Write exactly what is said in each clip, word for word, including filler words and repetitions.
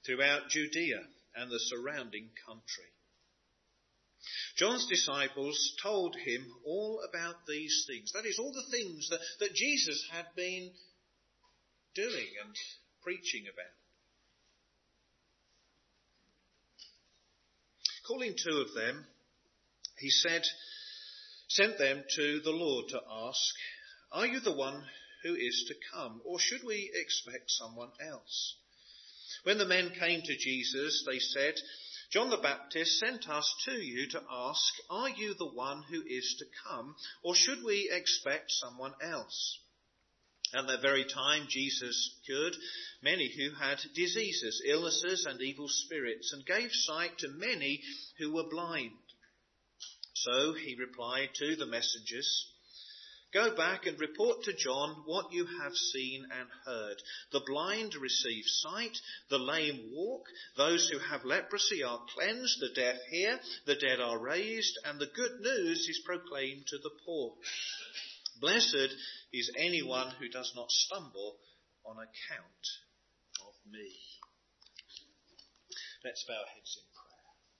throughout Judea and the surrounding country. John's disciples told him all about these things. That is, all the things that, that Jesus had been doing and preaching about. Calling two of them, he said, sent them to the Lord to ask, "Are you the one who is to come, or should we expect someone else?" When the men came to Jesus, they said, "John the Baptist sent us to you to ask, 'Are you the one who is to come, or should we expect someone else?'" At that very time, Jesus cured many who had diseases, illnesses, and evil spirits, and gave sight to many who were blind. So he replied to the messengers, "Go back and report to John what you have seen and heard. The blind receive sight, the lame walk, those who have leprosy are cleansed, the deaf hear, the dead are raised, and the good news is proclaimed to the poor. Blessed is anyone who does not stumble on account of me." Let's bow our heads in prayer.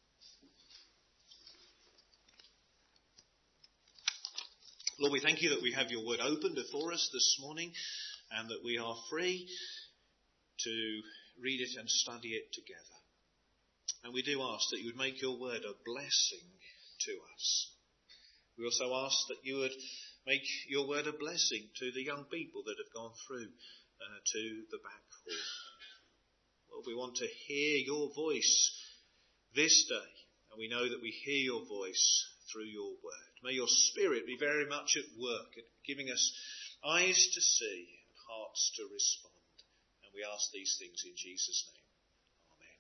Lord, we thank you that we have your word open before us this morning and that we are free to read it and study it together. And we do ask that you would make your word a blessing to us. We also ask that you would make your word a blessing to the young people that have gone through uh, to the back hall. Lord, we want to hear your voice this day, and we know that we hear your voice through your word. May your Spirit be very much at work at giving us eyes to see and hearts to respond. And we ask these things in Jesus' name. Amen.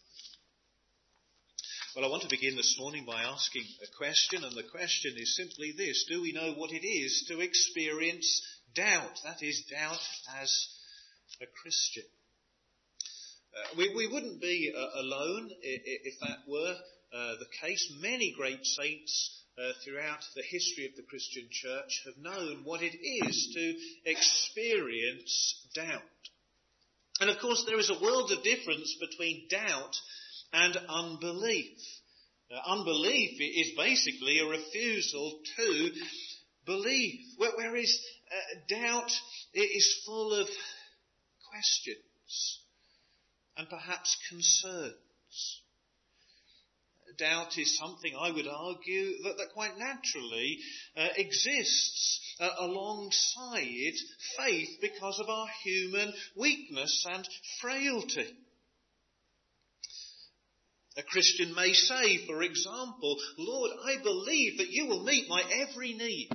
Well, I want to begin this morning by asking a question, and the question is simply this: do we know what it is to experience doubt? That is, doubt as a Christian. Uh, we, we wouldn't be uh, alone if, if that were uh, the case. Many great saints Uh, throughout the history of the Christian church have known what it is to experience doubt. And of course there is a world of difference between doubt and unbelief. Uh, unbelief is basically a refusal to believe, whereas uh, doubt is full of questions and perhaps concerns. Doubt is something, I would argue, that, that quite naturally uh, exists uh, alongside faith because of our human weakness and frailty. A Christian may say, for example, "Lord, I believe that you will meet my every need,"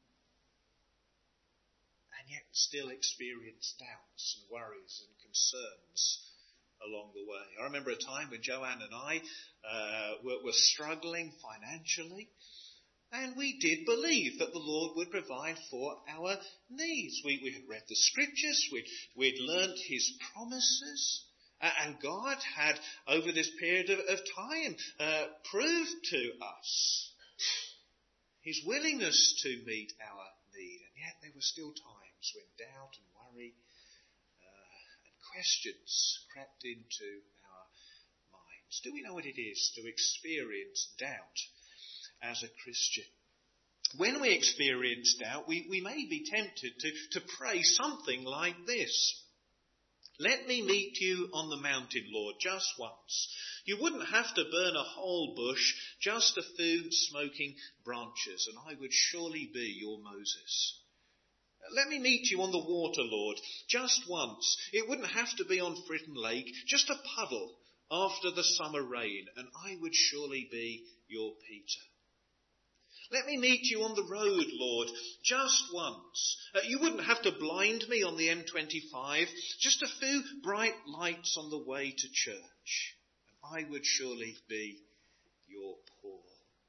and yet still experience doubts and worries and concerns along the way. I remember a time when Joanne and I uh, were, were struggling financially, and we did believe that the Lord would provide for our needs. We, we had read the scriptures, we'd, we'd learnt his promises, uh, and God had, over this period of, of time, uh, proved to us his willingness to meet our need. And yet there were still times when doubt and worry questions crept into our minds. Do we know what it is to experience doubt as a Christian? When we experience doubt, we, we may be tempted to, to pray something like this: "Let me meet you on the mountain, Lord, just once. You wouldn't have to burn a whole bush, just a few smoking branches, and I would surely be your Moses. Let me meet you on the water, Lord, just once. It wouldn't have to be on Fritton Lake, just a puddle after the summer rain, and I would surely be your Peter. Let me meet you on the road, Lord, just once. Uh, you wouldn't have to blind me on the M twenty-five, just a few bright lights on the way to church, and I would surely be your Paul."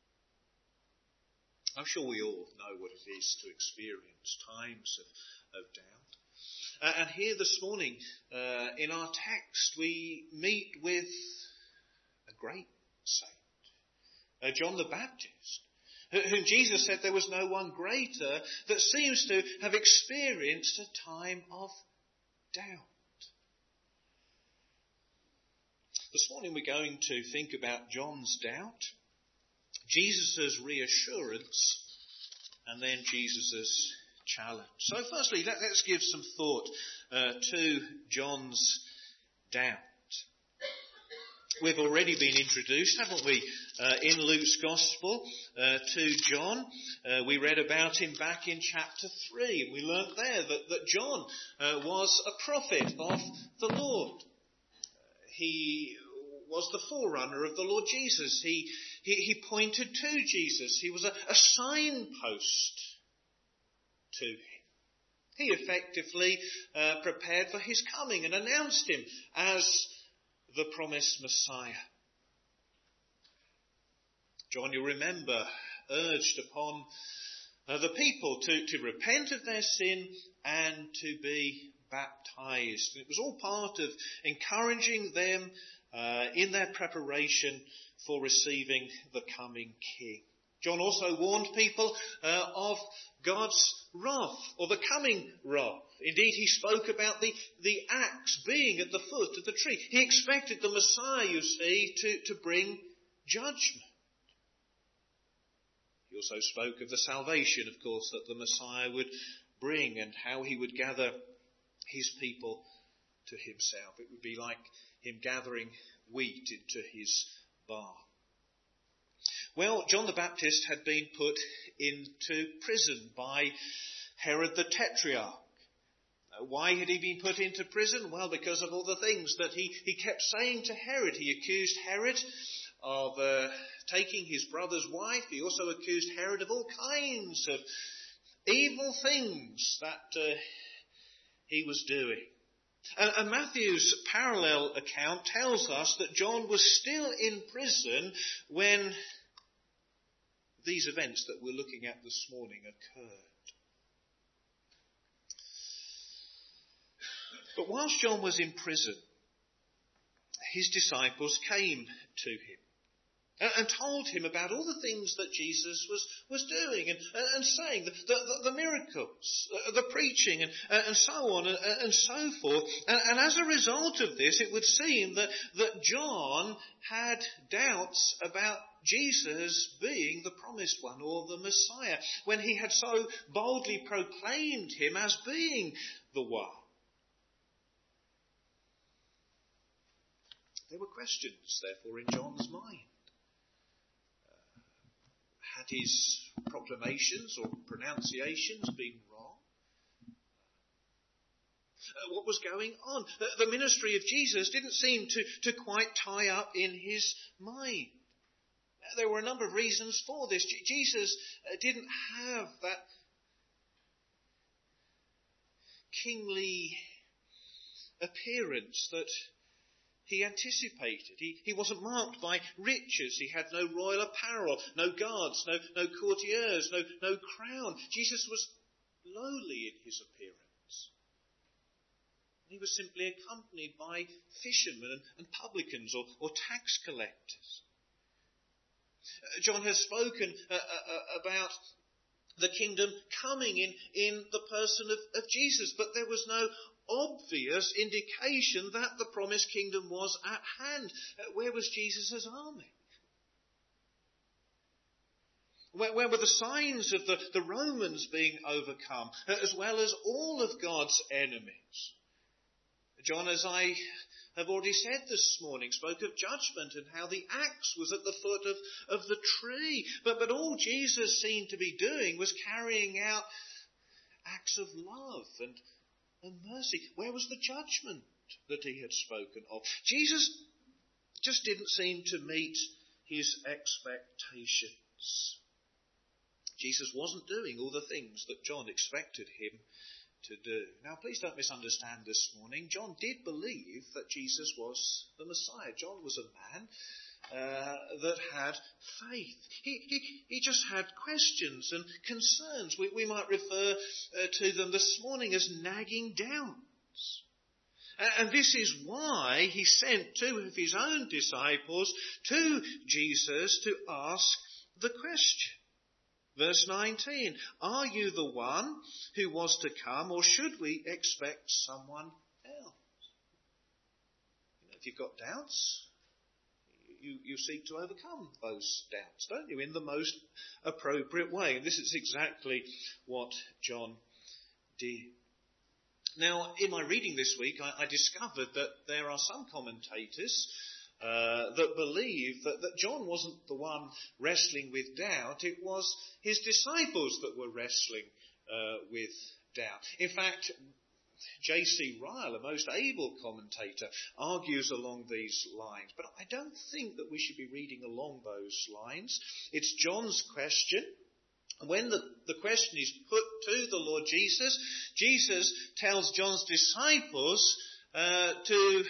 I'm sure we all know what it is to experience times of, of doubt. Uh, and here this morning, uh, in our text, we meet with a great saint, uh, John the Baptist, whom Jesus said there was no one greater, that seems to have experienced a time of doubt. This morning we're going to think about John's doubt, Jesus' reassurance, and then Jesus' challenge. So firstly, let, let's give some thought uh, to John's doubt. We've already been introduced, haven't we, uh, in Luke's Gospel uh, to John. Uh, we read about him back in chapter three, and we learnt there that, that John uh, was a prophet of the Lord. He was the forerunner of the Lord Jesus. He, he, he pointed to Jesus. He was a, a signpost to him. He effectively uh, prepared for his coming and announced him as the promised Messiah. John, you remember, urged upon uh, the people to, to repent of their sin and to be baptized. It was all part of encouraging them uh, in their preparation for receiving the coming King. John also warned people uh, of God's wrath, or the coming wrath. Indeed, he spoke about the, the axe being at the foot of the tree. He expected the Messiah, you see, to, to bring judgment. He also spoke of the salvation, of course, that the Messiah would bring and how he would gather his people to himself. It would be like him gathering wheat into his barn. Well, John the Baptist had been put into prison by Herod the Tetrarch. Why had he been put into prison? Well, because of all the things that he, he kept saying to Herod. He accused Herod of uh, taking his brother's wife. He also accused Herod of all kinds of evil things that uh, he was doing. And, and Matthew's parallel account tells us that John was still in prison when these events that we're looking at this morning occurred. But whilst John was in prison, his disciples came to him and, and told him about all the things that Jesus was, was doing and, and, and saying, the, the, the miracles, the preaching and, and so on and, and so forth. And, and as a result of this, it would seem that, that John had doubts about Jesus being the promised one or the Messiah when he had so boldly proclaimed him as being the one. There were questions, therefore, in John's mind. Uh, had his proclamations or pronunciations been wrong? Uh, what was going on? Uh, the ministry of Jesus didn't seem to, to quite tie up in his mind. Uh, there were a number of reasons for this. J- Jesus uh, didn't have that kingly appearance that he anticipated. He, he wasn't marked by riches. He had no royal apparel, no guards, no, no courtiers, no, no crown. Jesus was lowly in his appearance. He was simply accompanied by fishermen and, and publicans or, or tax collectors. Uh, John has spoken uh, uh, about the kingdom coming in, in the person of, of Jesus, but there was no obvious indication that the promised kingdom was at hand. Uh, where was Jesus' army? Where, where were the signs of the, the Romans being overcome, uh, as well as all of God's enemies? John, as I have already said this morning, spoke of judgment and how the axe was at the foot of, of the tree. But, but all Jesus seemed to be doing was carrying out acts of love and and mercy. Where was the judgment that he had spoken of? Jesus just didn't seem to meet his expectations. Jesus wasn't doing all the things that John expected him to do. Now, please don't misunderstand this morning. John did believe that Jesus was the Messiah. John was a man Uh, that had faith. He, he, he just had questions and concerns. We, we might refer uh, to them this morning as nagging doubts. And, and this is why he sent two of his own disciples to Jesus to ask the question. Verse nineteen, are you the one who was to come, or should we expect someone else? You know, if you've got doubts, you, you seek to overcome those doubts, don't you, in the most appropriate way. And this is exactly what John did. Now, in my reading this week, I, I discovered that there are some commentators uh, that believe that, that John wasn't the one wrestling with doubt. It was his disciples that were wrestling uh, with doubt. In fact, J C Ryle, a most able commentator, argues along these lines. But I don't think that we should be reading along those lines. It's John's question. When the, the question is put to the Lord Jesus, Jesus tells John's disciples uh, to,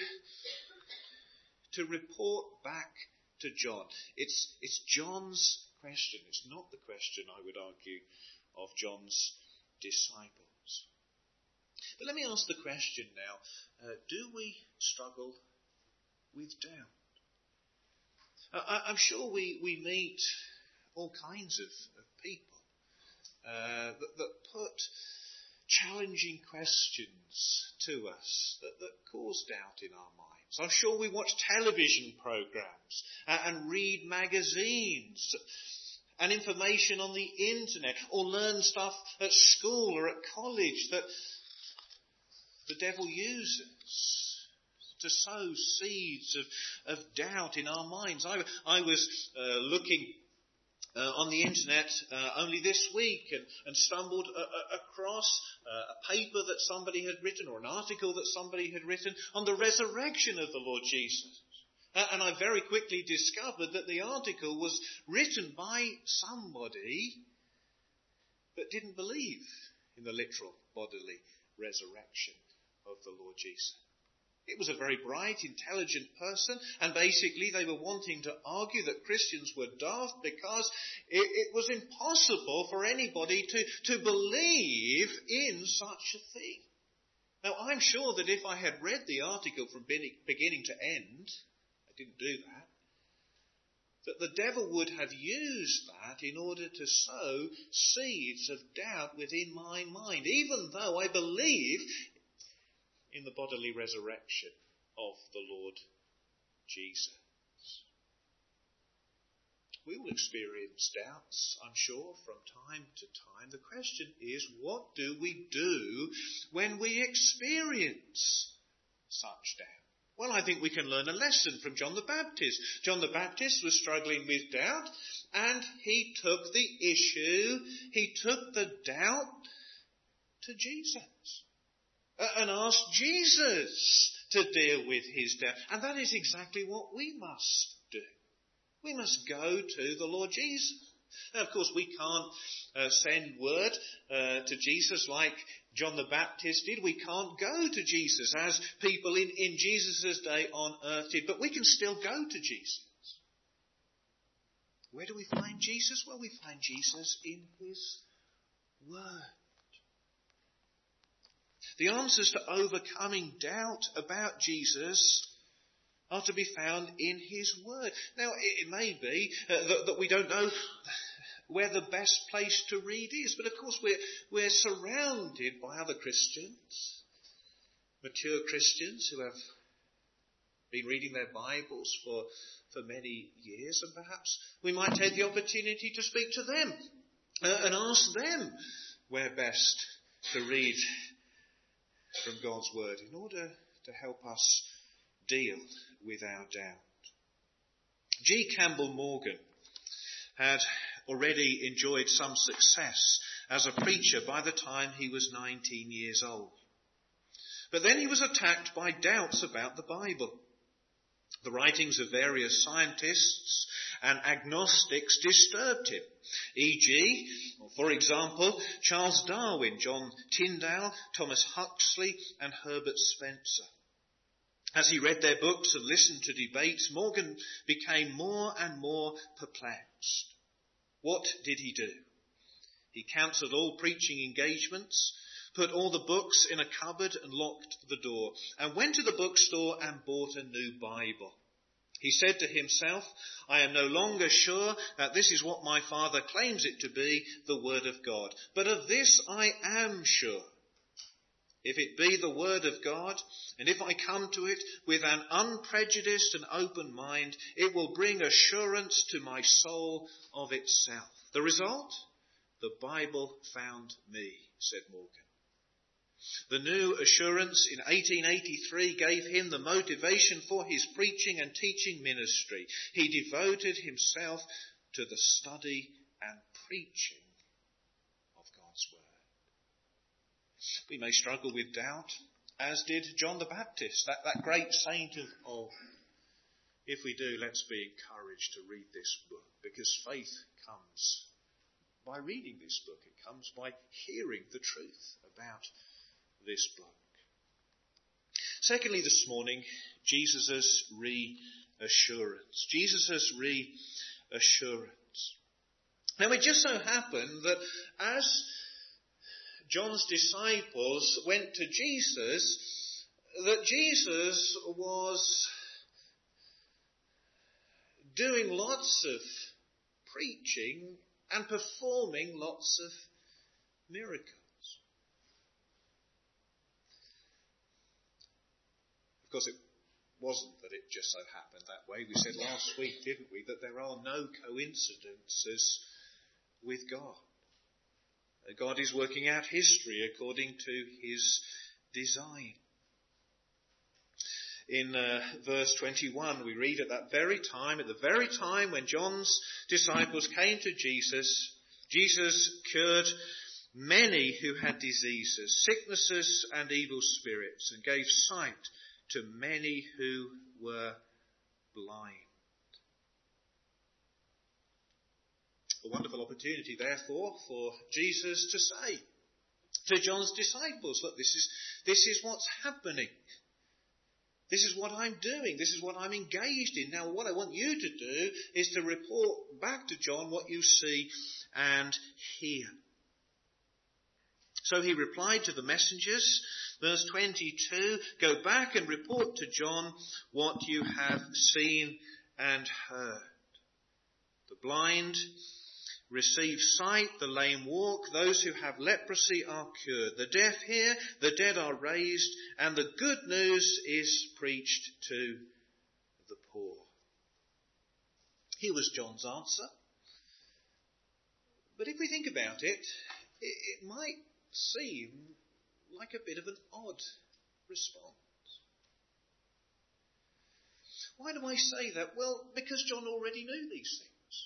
to report back to John. It's, it's John's question. It's not the question, I would argue, of John's disciples. But let me ask the question now, uh, do we struggle with doubt? Uh, I, I'm sure we, we meet all kinds of, of people uh, that, that put challenging questions to us, that, that cause doubt in our minds. I'm sure we watch television programs uh, and read magazines and information on the internet, or learn stuff at school or at college that the devil uses to sow seeds of, of doubt in our minds. I, I was uh, looking uh, on the internet uh, only this week and, and stumbled a, a, across uh, a paper that somebody had written, or an article that somebody had written on the resurrection of the Lord Jesus. Uh, and I very quickly discovered that the article was written by somebody that didn't believe in the literal bodily resurrection of the Lord Jesus. It was a very bright, intelligent person, and basically they were wanting to argue that Christians were daft because it, it was impossible for anybody to, to believe in such a thing. Now, I'm sure that if I had read the article from beginning to end, I didn't do that, that the devil would have used that in order to sow seeds of doubt within my mind, even though I believe in the bodily resurrection of the Lord Jesus. We will experience doubts, I'm sure, from time to time. The question is, what do we do when we experience such doubt? Well, I think we can learn a lesson from John the Baptist. John the Baptist was struggling with doubt, and he took the issue, he took the doubt to Jesus. And asked Jesus to deal with his doubt. And that is exactly what we must do. We must go to the Lord Jesus. Now, of course, we can't uh, send word uh, to Jesus like John the Baptist did. We can't go to Jesus as people in, in Jesus' day on earth did. But we can still go to Jesus. Where do we find Jesus? Well, we find Jesus in his word. The answers to overcoming doubt about Jesus are to be found in his word. Now, it may be uh, that, that we don't know where the best place to read is, but of course we're, we're surrounded by other Christians, mature Christians who have been reading their Bibles for, for many years, and perhaps we might take the opportunity to speak to them uh, and ask them where best to read from God's word in order to help us deal with our doubt. G. Campbell Morgan had already enjoyed some success as a preacher by the time he was nineteen years old. But then he was attacked by doubts about the Bible. The writings of various scientists and agnostics disturbed him, for example, for example, Charles Darwin, John Tyndall, Thomas Huxley and Herbert Spencer. As he read their books and listened to debates, Morgan became more and more perplexed. What did he do? He cancelled all preaching engagements, put all the books in a cupboard and locked the door, and went to the bookstore and bought a new Bible. He said to himself, I am no longer sure that this is what my Father claims it to be, the Word of God. But of this I am sure. If it be the word of God, and if I come to it with an unprejudiced and open mind, it will bring assurance to my soul of itself. The result? The Bible found me, said Morgan. The new assurance in eighteen eighty-three gave him the motivation for his preaching and teaching ministry. He devoted himself to the study and preaching of God's word. We may struggle with doubt, as did John the Baptist, that, that great saint of old. If we do, let's be encouraged to read this book, because faith comes by reading this book. It comes by hearing the truth about this book. Secondly, this morning, Jesus' reassurance. Jesus' reassurance. Now, it just so happened that as John's disciples went to Jesus, that Jesus was doing lots of preaching and performing lots of miracles. Of course, it wasn't that it just so happened that way. We said last week, didn't we, that there are no coincidences with God. God is working out history according to his design. In uh, verse twenty-one, we read, at that very time, at the very time when John's disciples came to Jesus, Jesus cured many who had diseases, sicknesses and evil spirits, and gave sight to many who were blind. A wonderful opportunity, therefore, for Jesus to say to John's disciples, look, this is, this is what's happening. This is what I'm doing. This is what I'm engaged in. Now, what I want you to do is to report back to John what you see and hear. So he replied to the messengers, verse twenty-two, go back and report to John what you have seen and heard. The blind receive sight, the lame walk, those who have leprosy are cured, the deaf hear, the dead are raised, and the good news is preached to the poor. Here was John's answer. But if we think about it, it, it might seem like a bit of an odd response. Why do I say that? Well, because John already knew these things.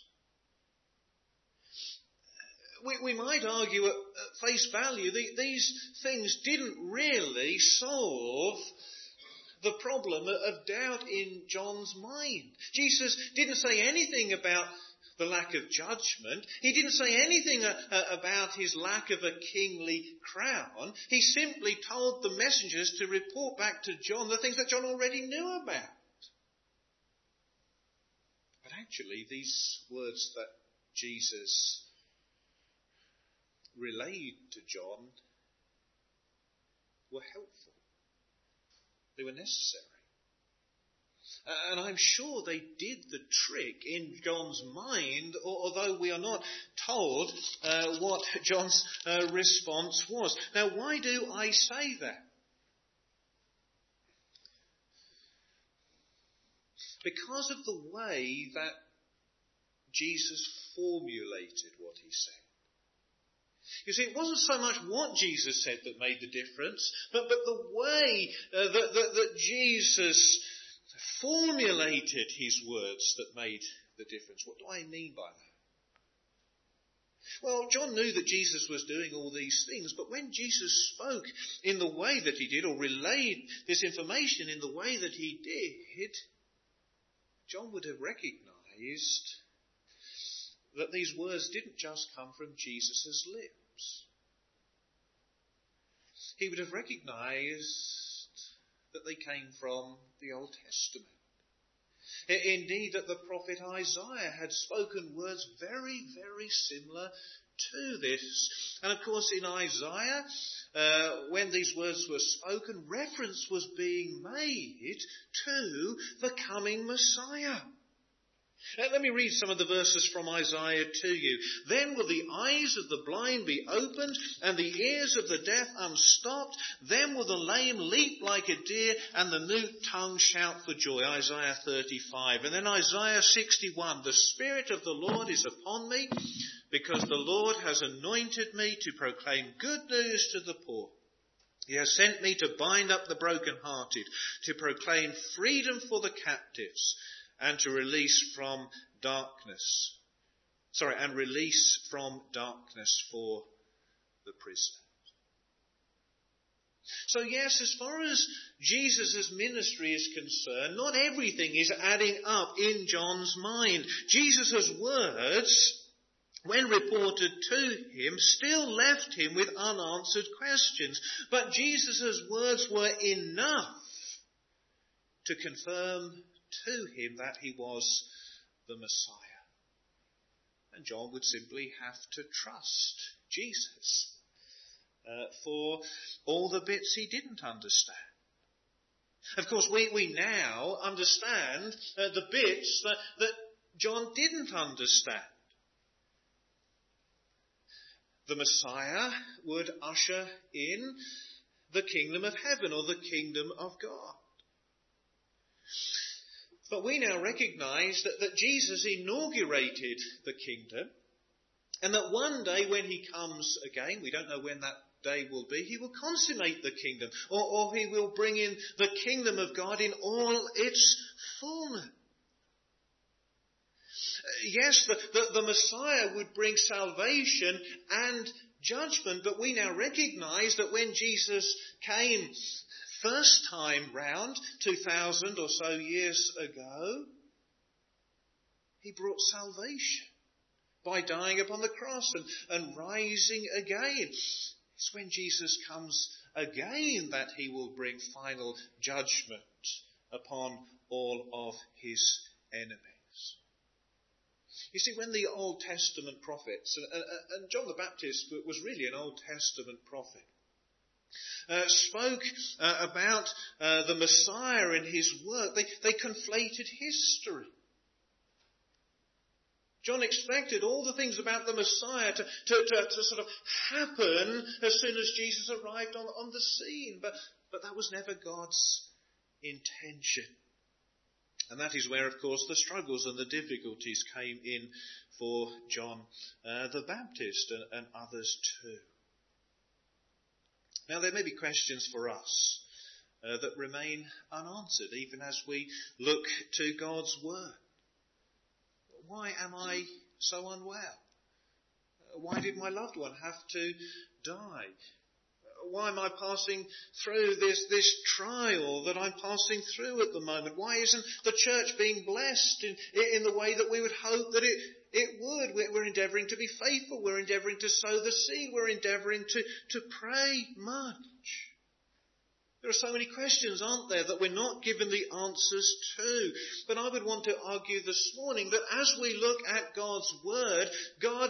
We, we might argue at, at face value the, these things didn't really solve the problem of doubt in John's mind. Jesus didn't say anything about the lack of judgment. He didn't say anything uh, uh, about his lack of a kingly crown. He simply told the messengers to report back to John the things that John already knew about. But actually, these words that Jesus relayed to John were helpful. They were necessary. And I'm sure they did the trick in John's mind, although we are not told uh, what John's uh, response was. Now, why do I say that? Because of the way that Jesus formulated what he said. You see, it wasn't so much what Jesus said that made the difference, but, but the way uh, that, that, that Jesus formulated his words that made the difference. What do I mean by that? Well, John knew that Jesus was doing all these things, but when Jesus spoke in the way that he did, or relayed this information in the way that he did, John would have recognized that these words didn't just come from Jesus' lips. He would have recognized that they came from the Old Testament. Indeed, that the prophet Isaiah had spoken words very, very similar to this. And of course, in Isaiah, uh, when these words were spoken, reference was being made to the coming Messiah. Uh, let me read some of the verses from Isaiah to you. Then will the eyes of the blind be opened, and the ears of the deaf unstopped. Then will the lame leap like a deer, and the mute tongue shout for joy. Isaiah thirty-five. And then Isaiah sixty-one. The Spirit of the Lord is upon me, because the Lord has anointed me to proclaim good news to the poor. He has sent me to bind up the brokenhearted, to proclaim freedom for the captives, and to release from darkness. Sorry, and release from darkness for the prisoners. So yes, as far as Jesus' ministry is concerned, not everything is adding up in John's mind. Jesus' words, when reported to him, still left him with unanswered questions. But Jesus' words were enough to confirm to him that he was the Messiah. And John would simply have to trust Jesus uh, for all the bits he didn't understand. Of course, we, we now understand uh, the bits that, that John didn't understand. The Messiah would usher in the kingdom of heaven, or the kingdom of God. But we now recognize that, that Jesus inaugurated the kingdom, and that one day when he comes again, we don't know when that day will be, he will consummate the kingdom, or, or he will bring in the kingdom of God in all its fullness. Yes, the, the, the Messiah would bring salvation and judgment, but we now recognize that when Jesus came first time round, two thousand or so years ago, he brought salvation by dying upon the cross and, and rising again. It's when Jesus comes again that he will bring final judgment upon all of his enemies. You see, when the Old Testament prophets, and John the Baptist was really an Old Testament prophet, uh, spoke uh, about uh, the Messiah and his work, they, they conflated history. John expected all the things about the Messiah to, to, to, to sort of happen as soon as Jesus arrived on, on the scene, but, but that was never God's intention. And that is where, of course, the struggles and the difficulties came in for John uh, the Baptist and, and others too. Now, there may be questions for us uh, that remain unanswered, even as we look to God's Word. Why am I so unwell? Why did my loved one have to die? Why am I passing through this, this trial that I'm passing through at the moment? Why isn't the church being blessed in, in the way that we would hope that it, it would? We're, we're endeavouring to be faithful. We're endeavouring to sow the seed. We're endeavouring to, to pray much. There are so many questions, aren't there, that we're not given the answers to. But I would want to argue this morning that as we look at God's Word, God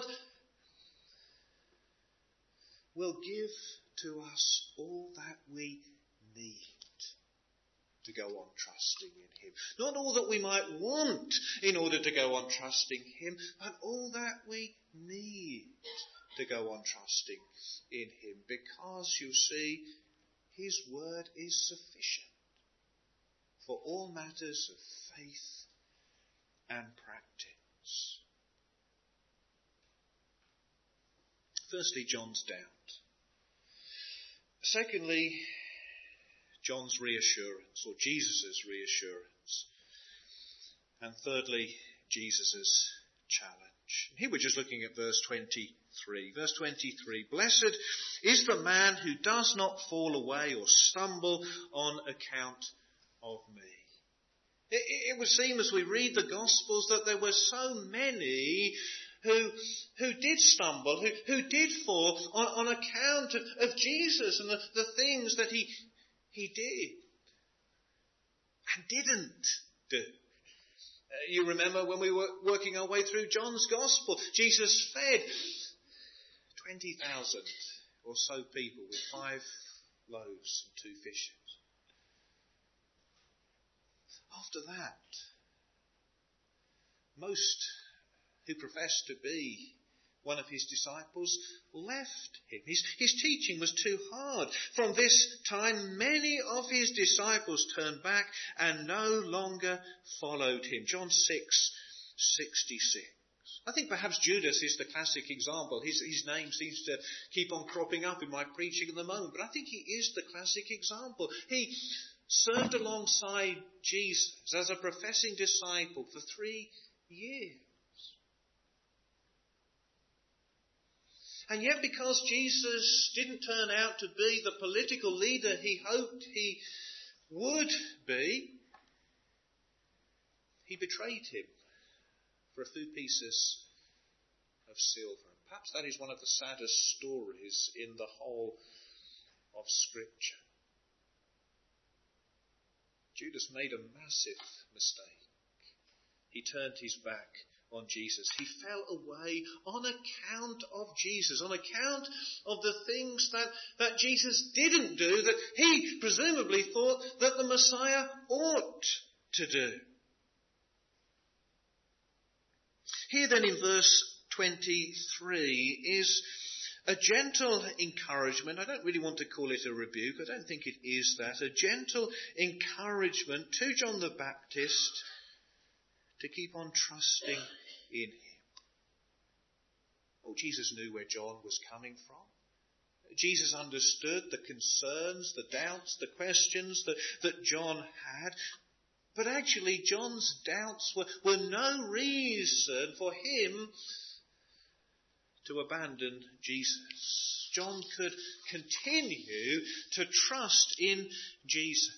will give to us all that we need to go on trusting in him. Not all that we might want in order to go on trusting him, but all that we need to go on trusting in him. Because, you see, his word is sufficient for all matters of faith and practice. Firstly, John's doubt. Secondly, John's reassurance, or Jesus' reassurance. And thirdly, Jesus' challenge. Here we're just looking at verse twenty-three. Verse twenty-three, blessed is the man who does not fall away or stumble on account of me. It, it would seem as we read the Gospels that there were so many who who did stumble, who, who did fall on, on account of, of Jesus and the, the things that he, he did and didn't do. Uh, you remember when we were working our way through John's Gospel, Jesus fed twenty thousand or so people with five loaves and two fishes. After that, most who professed to be one of his disciples left him. His, his teaching was too hard. From this time, many of his disciples turned back and no longer followed him. John six sixty-six. I think perhaps Judas is the classic example. His, his name seems to keep on cropping up in my preaching at the moment, but I think he is the classic example. He served alongside Jesus as a professing disciple for three years. And yet, because Jesus didn't turn out to be the political leader he hoped he would be, he betrayed him for a few pieces of silver. Perhaps that is one of the saddest stories in the whole of Scripture. Judas made a massive mistake. He turned his back on Jesus. He fell away on account of Jesus, on account of the things that, that Jesus didn't do, that he presumably thought that the Messiah ought to do. Here then in verse twenty-three is a gentle encouragement. I don't really want to call it a rebuke. I don't think it is that. A gentle encouragement to John the Baptist to keep on trusting in him. Oh, Jesus knew where John was coming from. Jesus understood the concerns, the doubts, the questions that, that John had. But actually, John's doubts were, were no reason for him to abandon Jesus. John could continue to trust in Jesus.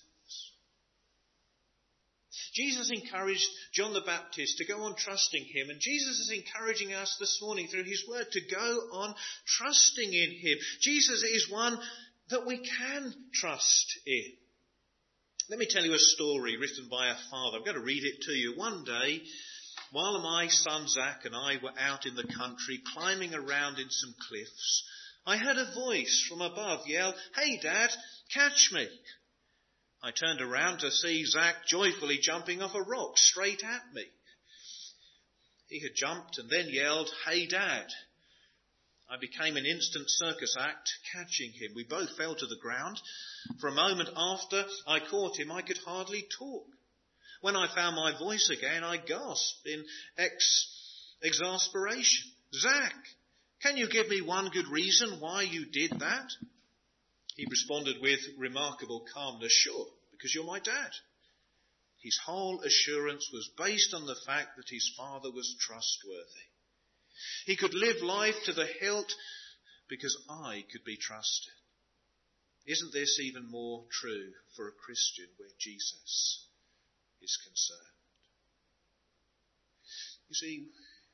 Jesus encouraged John the Baptist to go on trusting him, and Jesus is encouraging us this morning through his word to go on trusting in him. Jesus is one that we can trust in. Let me tell you a story written by a father. I'm going to read it to you. One day, while my son Zach and I were out in the country climbing around in some cliffs, I heard a voice from above yell, "Hey Dad, catch me." I turned around to see Zach joyfully jumping off a rock straight at me. He had jumped and then yelled, "Hey Dad." I became an instant circus act, catching him. We both fell to the ground. For a moment after I caught him, I could hardly talk. When I found my voice again, I gasped in ex- exasperation. "Zach, can you give me one good reason why you did that?" He responded with remarkable calmness, "Sure, because you're my dad." His whole assurance was based on the fact that his father was trustworthy. He could live life to the hilt because I could be trusted. Isn't this even more true for a Christian where Jesus is concerned? You see,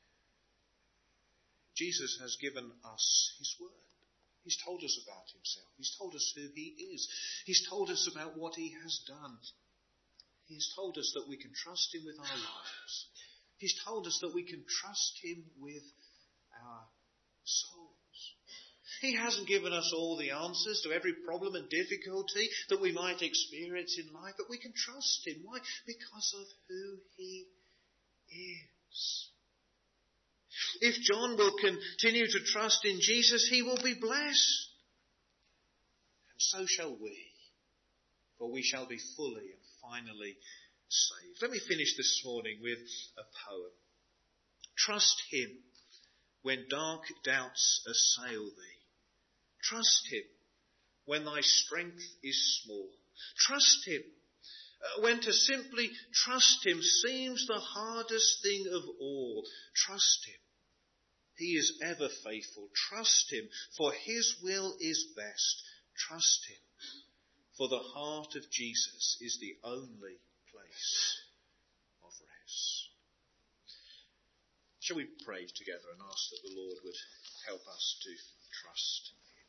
Jesus has given us his word. He's told us about himself. He's told us who he is. He's told us about what he has done. He's told us that we can trust him with our lives. He's told us that we can trust him with our souls. He hasn't given us all the answers to every problem and difficulty that we might experience in life, but we can trust him. Why? Because of who he is. If John will continue to trust in Jesus, he will be blessed. And so shall we, for we shall be fully and finally saved. Let me finish this morning with a poem. Trust him when dark doubts assail thee. Trust him when thy strength is small. Trust him when to simply trust him seems the hardest thing of all. Trust him. He is ever faithful. Trust him, for his will is best. Trust him, for the heart of Jesus is the only place of rest. Shall we pray together and ask that the Lord would help us to trust him?